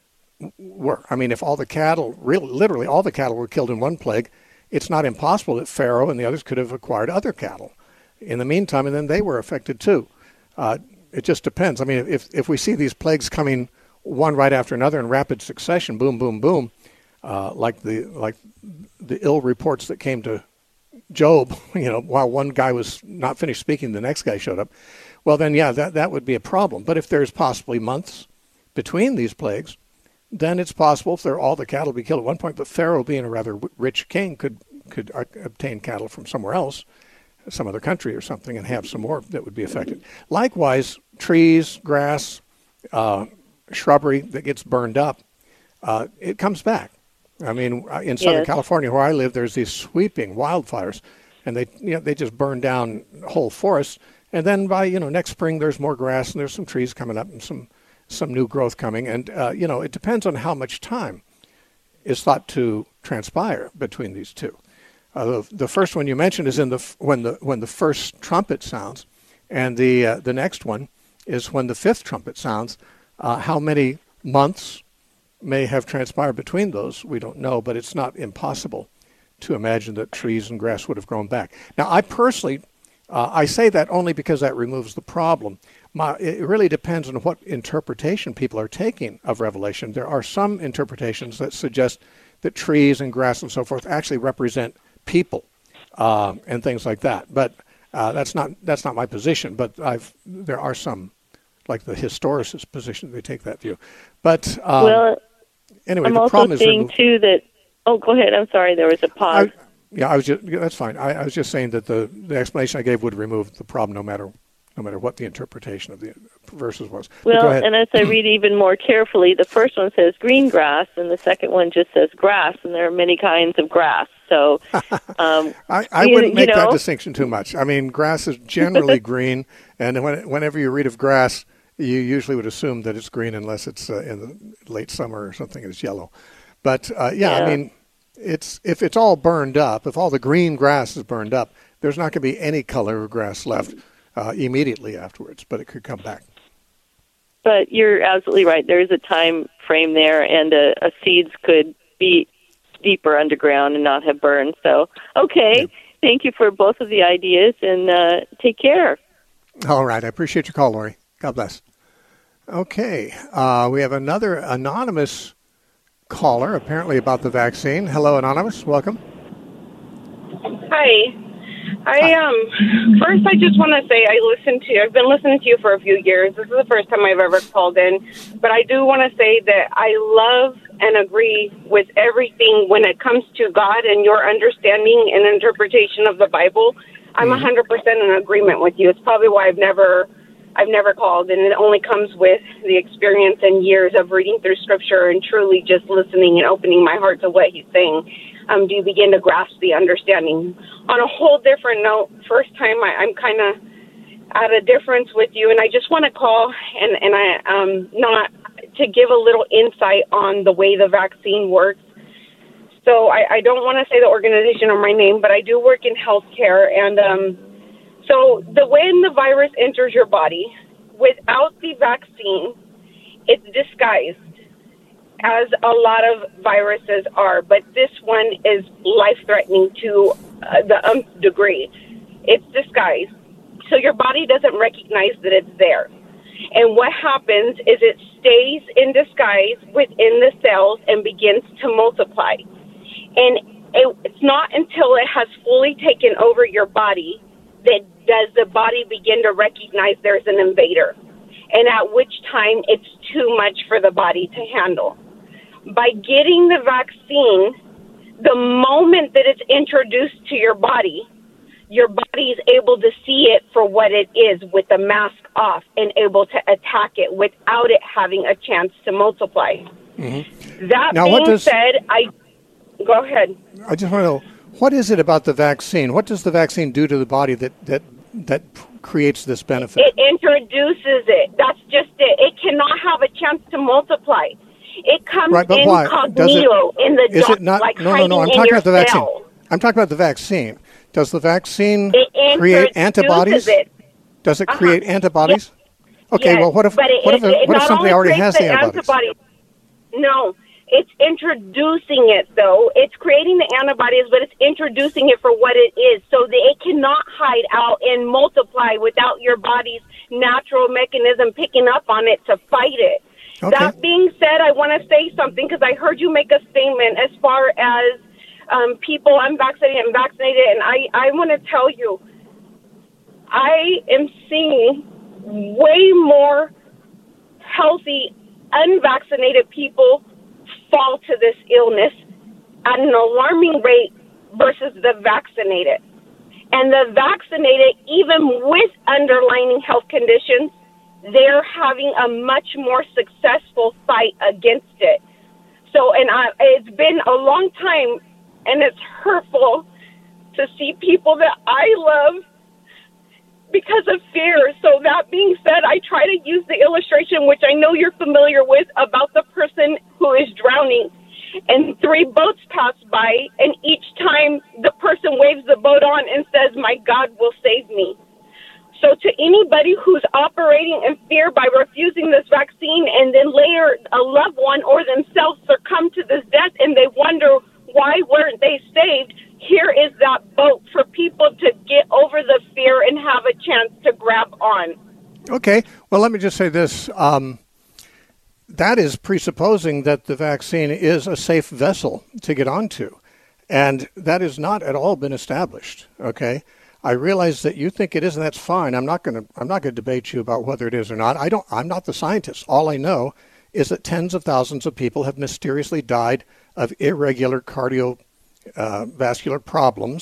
were. I mean, if all the cattle, really, literally all the cattle were killed in one plague, it's not impossible that Pharaoh and the others could have acquired other cattle in the meantime, and then they were affected too. Uh, It just depends. I mean, if if we see these plagues coming one right after another in rapid succession, boom, boom, boom, uh, like the like the ill reports that came to Job, you know, while one guy was not finished speaking, the next guy showed up. Well, then, yeah, that that would be a problem. But if there's possibly months between these plagues, then it's possible if they're all the cattle be killed at one point. But Pharaoh, being a rather rich king, could could obtain cattle from somewhere else, some other country or something, and have some more that would be affected. Likewise, trees, grass, uh, shrubbery that gets burned up, uh, it comes back. I mean, in Southern Yes. California, where I live, there's these sweeping wildfires, and they you know they just burn down whole forests. And then by you know next spring, there's more grass and there's some trees coming up and some some new growth coming. And uh, you know it depends on how much time is thought to transpire between these two. Uh, the, the first one you mentioned is in the when the when the first trumpet sounds, and the uh, the next one is when the fifth trumpet sounds. Uh, how many months may have transpired between those, we don't know, but it's not impossible to imagine that trees and grass would have grown back. Now, I personally, uh, I say that only because that removes the problem. My, it really depends on what interpretation people are taking of Revelation. There are some interpretations that suggest that trees and grass and so forth actually represent people uh, and things like that. But uh, that's not that's not my position. But I've there are some, like the historicist position, they take that view. But um, well, anyway, I'm the also problem is saying remove- too that. Oh, go ahead. I'm sorry. There was a pause. I, yeah, I was just that's fine. I, I was just saying that the the explanation I gave would remove the problem, no matter no matter what the interpretation of the verses was. Well, and as I read even more carefully, the first one says green grass, and the second one just says grass, and there are many kinds of grass. So um, I, I you, wouldn't make you know, that distinction too much. I mean, grass is generally green, and when, whenever you read of grass, you usually would assume that it's green unless it's uh, in the late summer or something, it's yellow. But, uh, yeah, yeah, I mean, it's if it's all burned up, if all the green grass is burned up, there's not going to be any color of grass left uh, immediately afterwards, but it could come back. But you're absolutely right. There is a time frame there, and uh, uh, seeds could be deeper underground and not have burned. So, okay, yeah. Thank you for both of the ideas, and uh, take care. All right. I appreciate your call, Lori. God bless. Okay. Uh, we have another anonymous caller, apparently about the vaccine. Hello, Anonymous. Welcome. Hi. I um first I just want to say I listened to I've been listening to you for a few years. This is the first time I've ever called in, but I do want to say that I love and agree with everything when it comes to God and your understanding and interpretation of the Bible. I'm one hundred percent in agreement with you. It's probably why I've never I've never called, and it only comes with the experience and years of reading through Scripture and truly just listening and opening my heart to what He's saying. Um, do you begin to grasp the understanding? On a whole different note, first time I, I'm kind of at a difference with you, and I just want to call and, and I um not to give a little insight on the way the vaccine works. So I, I don't want to say the organization or my name, but I do work in healthcare, and um, so the when the virus enters your body, without the vaccine, it's disguised, as a lot of viruses are, but this one is life-threatening to uh, the nth degree. It's disguised, so your body doesn't recognize that it's there. And what happens is it stays in disguise within the cells and begins to multiply. And it, it's not until it has fully taken over your body that does the body begin to recognize there's an invader, and at which time it's too much for the body to handle. By getting the vaccine, the moment that it's introduced to your body, your body is able to see it for what it is with the mask off and able to attack it without it having a chance to multiply. Mm-hmm. That now, being what does, said, I go ahead. I just want to know, what is it about the vaccine? What does the vaccine do to the body that, that, that creates this benefit? It introduces it. That's just it. It cannot have a chance to multiply. It comes right, but incognito it, in the is dark, it not, like no, no, no, I'm talking about the vaccine. Cell. I'm talking about the vaccine. Does the vaccine it create antibodies? It. Does it uh-huh. create antibodies? Yes. Okay, yes. well, what if but it, what if, it, what it if somebody already has the, the antibodies? antibodies? No, it's introducing it, though. It's creating the antibodies, but it's introducing it for what it is, so that it cannot hide out and multiply without your body's natural mechanism picking up on it to fight it. Okay. That being said, I want to say something because I heard you make a statement as far as um, people unvaccinated and vaccinated, and I, I want to tell you, I am seeing way more healthy, unvaccinated people fall to this illness at an alarming rate versus the vaccinated. And the vaccinated, even with underlying health conditions, they're having a much more successful fight against it. So, and I, it's been a long time, and it's hurtful to see people that I love because of fear. So that being said, I try to use the illustration, which I know you're familiar with, about the person who is drowning. And three boats pass by, and each time the person waves the boat on and says, "My God will save me." So to anybody who's operating in fear by refusing this vaccine and then later a loved one or themselves succumb to this death and they wonder why weren't they saved, here is that boat for people to get over the fear and have a chance to grab on. Okay. Well, let me just say this. Um, that is presupposing that the vaccine is a safe vessel to get onto. And that has not at all been established. Okay. I realize that you think it is, and that's fine. I'm not going to. I'm not going to debate you about whether it is or not. I don't. I'm not the scientist. All I know is that tens of thousands of people have mysteriously died of irregular cardiovascular uh, problems,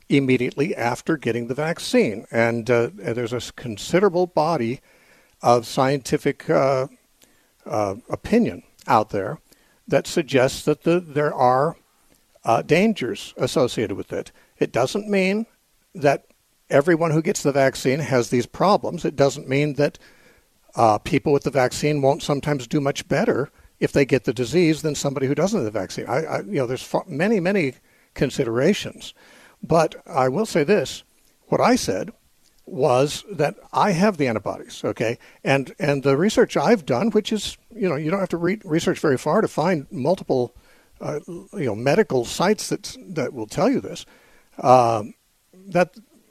immediately after getting the vaccine. And uh, there's a considerable body of scientific uh, uh, opinion out there that suggests that the, there are uh, dangers associated with it. It doesn't mean that everyone who gets the vaccine has these problems. It doesn't mean that uh, people with the vaccine won't sometimes do much better if they get the disease than somebody who doesn't have the vaccine. I, I you know, there's many, many considerations. But I will say this, what I said was that I have the antibodies, okay? And and the research I've done, which is, you know, you don't have to re- research very far to find multiple, uh, you know, medical sites that that will tell you this, um, that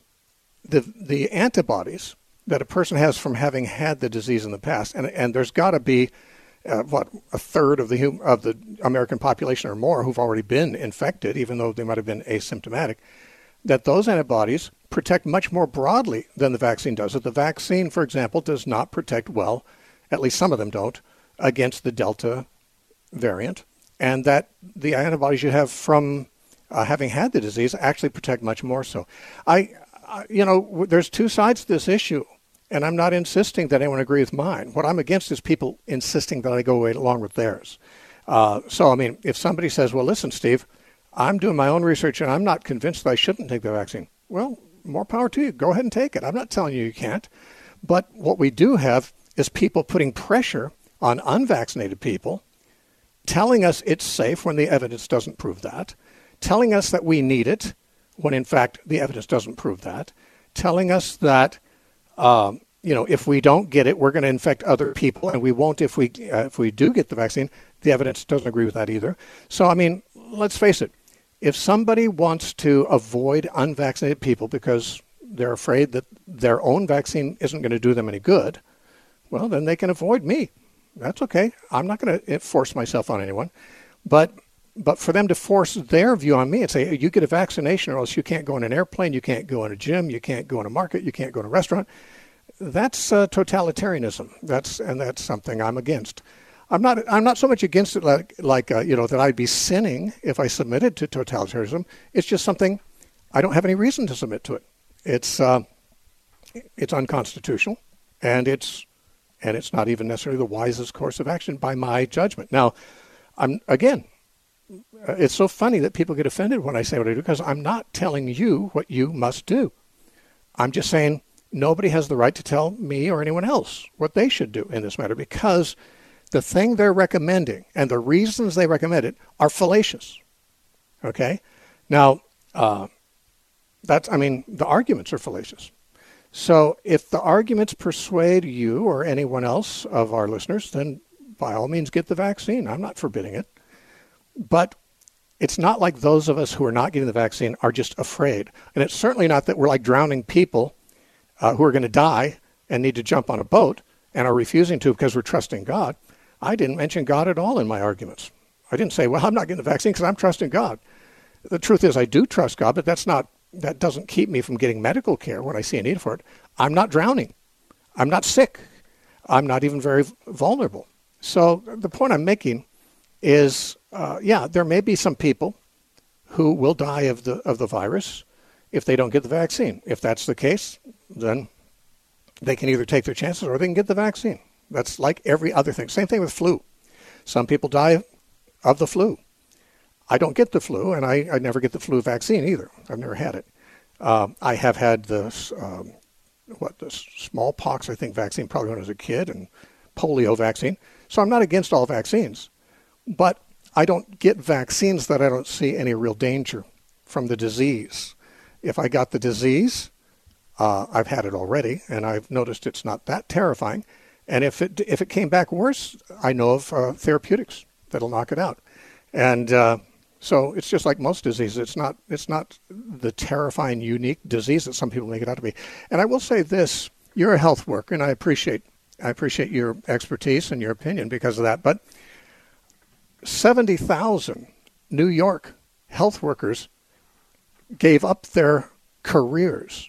the the antibodies that a person has from having had the disease in the past, and and there's got to be, uh, what, a third of the hum- of the American population or more who've already been infected, even though they might have been asymptomatic, that those antibodies protect much more broadly than the vaccine does. That the vaccine, for example, does not protect well, at least some of them don't, against the Delta variant, and that the antibodies you have from uh, having had the disease actually protect much more so. I, I, you know, there's two sides to this issue, and I'm not insisting that anyone agree with mine. What I'm against is people insisting that I go away along with theirs. Uh, so, I mean, if somebody says, well, listen, Steve, I'm doing my own research and I'm not convinced that I shouldn't take the vaccine. Well, more power to you. Go ahead and take it. I'm not telling you you can't. But what we do have is people putting pressure on unvaccinated people, telling us it's safe when the evidence doesn't prove that, telling us that we need it when, in fact, the evidence doesn't prove that, telling us that, um, you know, if we don't get it, we're going to infect other people, and we won't if we uh, if we do get the vaccine. The evidence doesn't agree with that either. So, I mean, let's face it. If somebody wants to avoid unvaccinated people because they're afraid that their own vaccine isn't going to do them any good, well, then they can avoid me. That's okay. I'm not going to force myself on anyone. But but for them to force their view on me and say, you get a vaccination or else you can't go in an airplane, you can't go in a gym, you can't go in a market, you can't go in a restaurant, that's uh, totalitarianism. That's and that's something I'm against. I'm not. I'm not so much against it, like, like uh, you know, that I'd be sinning if I submitted to totalitarianism. It's just something I don't have any reason to submit to it. It's uh, it's unconstitutional, and it's and it's not even necessarily the wisest course of action by my judgment. Now, I'm again. It's so funny that people get offended when I say what I do because I'm not telling you what you must do. I'm just saying nobody has the right to tell me or anyone else what they should do in this matter because the thing they're recommending and the reasons they recommend it are fallacious. Okay? Now, uh, that's, I mean, the arguments are fallacious. So if the arguments persuade you or anyone else of our listeners, then by all means get the vaccine. I'm not forbidding it. But it's not like those of us who are not getting the vaccine are just afraid. And it's certainly not that we're like drowning people uh, who are going to die and need to jump on a boat and are refusing to because we're trusting God. I didn't mention God at all in my arguments. I didn't say, well, I'm not getting the vaccine because I'm trusting God. The truth is I do trust God, but that's not, that doesn't keep me from getting medical care when I see a need for it. I'm not drowning. I'm not sick. I'm not even very vulnerable. So the point I'm making is, uh, yeah, there may be some people who will die of the of the virus if they don't get the vaccine. If that's the case, then they can either take their chances or they can get the vaccine. That's like every other thing. Same thing with flu. Some people die of the flu. I don't get the flu, and I, I never get the flu vaccine either. I've never had it. Uh, I have had the, um, what, the smallpox, I think, vaccine probably when I was a kid, and polio vaccine. So I'm not against all vaccines. But I don't get vaccines that I don't see any real danger from the disease. If I got the disease, uh, I've had it already, and I've noticed it's not that terrifying. And if it if it came back worse, I know of uh, therapeutics that'll knock it out. And uh, so it's just like most diseases. It's not it's not the terrifying, unique disease that some people make it out to be. And I will say this: you're a health worker, and I appreciate I appreciate your expertise and your opinion because of that. But seventy thousand New York health workers gave up their careers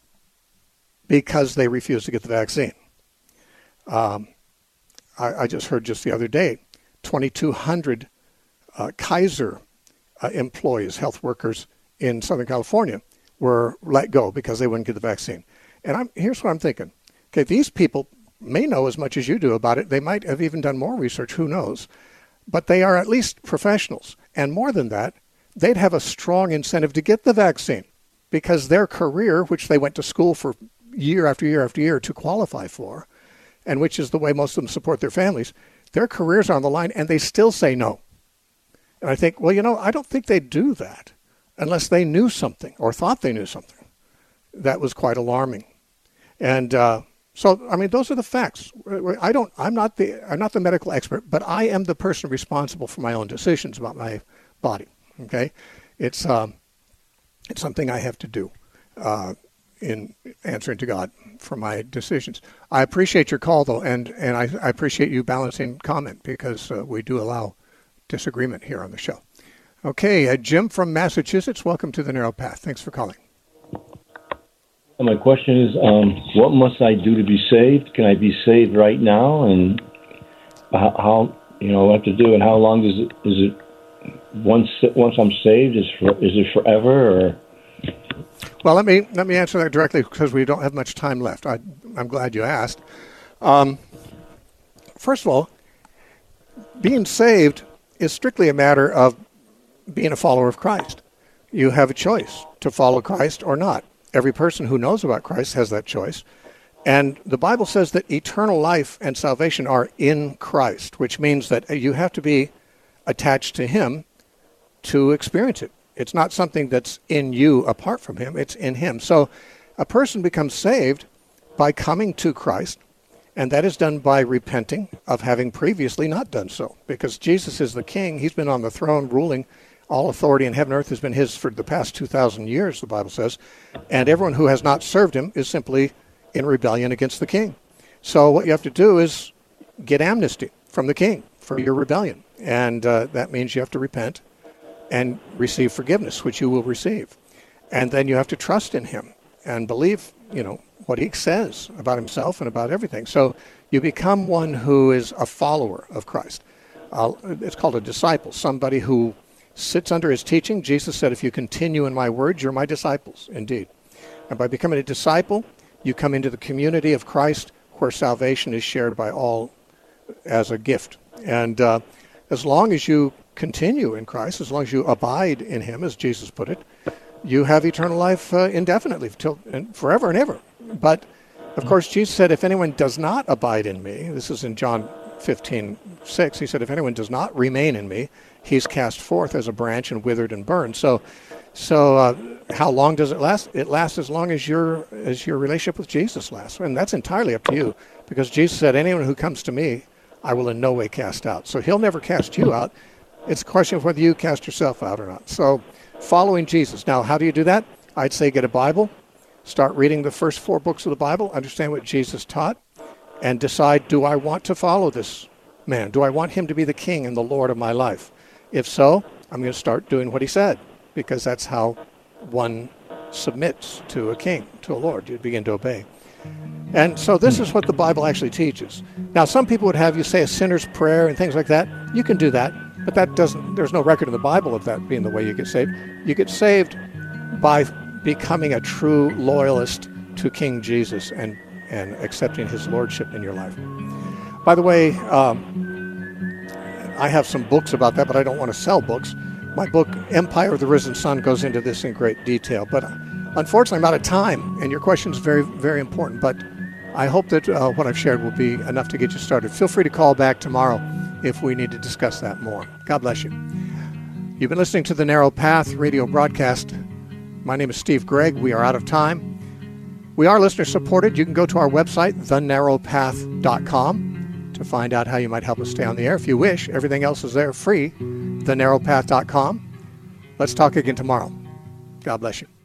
because they refused to get the vaccine. Um, I, I just heard just the other day, twenty-two hundred uh, Kaiser uh, employees, health workers in Southern California, were let go because they wouldn't get the vaccine. And I'm, here's what I'm thinking. Okay, these people may know as much as you do about it. They might have even done more research. Who knows? But they are at least professionals. And more than that, they'd have a strong incentive to get the vaccine because their career, which they went to school for year after year after year to qualify for, and which is the way most of them support their families, their careers are on the line, and they still say no. And I think, well, you know, I don't think they'd do that unless they knew something or thought they knew something. That was quite alarming. And uh, so, I mean, those are the facts. I don't, I'm not the, I'm not the medical expert, but I am the person responsible for my own decisions about my body. Okay, it's um, it's something I have to do uh, in answering to God for my decisions. I appreciate your call, though, and and I, I appreciate you balancing comment because uh, we do allow disagreement here on the show. Okay, uh, Jim from Massachusetts, welcome to the Narrow Path. Thanks for calling. My question is, um, what must I do to be saved? Can I be saved right now? And how, how you know, what to do, and how long does it, is it, once once I'm saved, is for, is it forever? Or? Well, let me let me answer that directly because we don't have much time left. I, I'm glad you asked. Um, first of all, being saved is strictly a matter of being a follower of Christ. You have a choice to follow Christ or not. Every person who knows about Christ has that choice. And the Bible says that eternal life and salvation are in Christ, which means that you have to be attached to him to experience it. It's not something that's in you apart from him. It's in him. So a person becomes saved by coming to Christ, and that is done by repenting of having previously not done so. Because Jesus is the king. He's been on the throne ruling. All authority in heaven and earth has been his for the past two thousand years, the Bible says. And everyone who has not served him is simply in rebellion against the king. So what you have to do is get amnesty from the king for your rebellion. And uh, that means you have to repent and receive forgiveness, which you will receive. And then you have to trust in him and believe, you know, what he says about himself and about everything. So you become one who is a follower of Christ. Uh, it's called a disciple, somebody who sits under his teaching. Jesus said, if you continue in my words, you're my disciples, indeed. And by becoming a disciple, you come into the community of Christ where salvation is shared by all as a gift. And uh, as long as you continue in Christ, as long as you abide in him, as Jesus put it, you have eternal life uh, indefinitely, till, and forever and ever. But, of course, Jesus said, if anyone does not abide in me, this is in John fifteen six, he said, if anyone does not remain in me, he's cast forth as a branch and withered and burned. So, so uh, how long does it last? It lasts as long as your as your relationship with Jesus lasts, and that's entirely up to you, because Jesus said, anyone who comes to me, I will in no way cast out. So he'll never cast you out. It's a question of whether you cast yourself out or not. So following Jesus. Now, how do you do that? I'd say get a Bible, start reading the first four books of the Bible, understand what Jesus taught, and decide, do I want to follow this man? Do I want him to be the king and the Lord of my life? If so, I'm going to start doing what he said, because that's how one submits to a king, to a Lord. You begin to obey. And so this is what the Bible actually teaches. Now, some people would have you say a sinner's prayer and things like that. You can do that, but that doesn't, there's no record in the Bible of that being the way you get saved. You get saved by becoming a true loyalist to King Jesus and, and accepting his lordship in your life. By the way, um, I have some books about that, but I don't want to sell books. My book, Empire of the Risen Sun, goes into this in great detail. But unfortunately, I'm out of time, and your question is very, very important. But I hope that uh, what I've shared will be enough to get you started. Feel free to call back tomorrow if we need to discuss that more. God bless you. You've been listening to the Narrow Path radio broadcast. My name is Steve Gregg. We are out of time. We are listener-supported. You can go to our website, the narrow path dot com, to find out how you might help us stay on the air. If you wish, everything else is there free, the narrow path dot com. Let's talk again tomorrow. God bless you.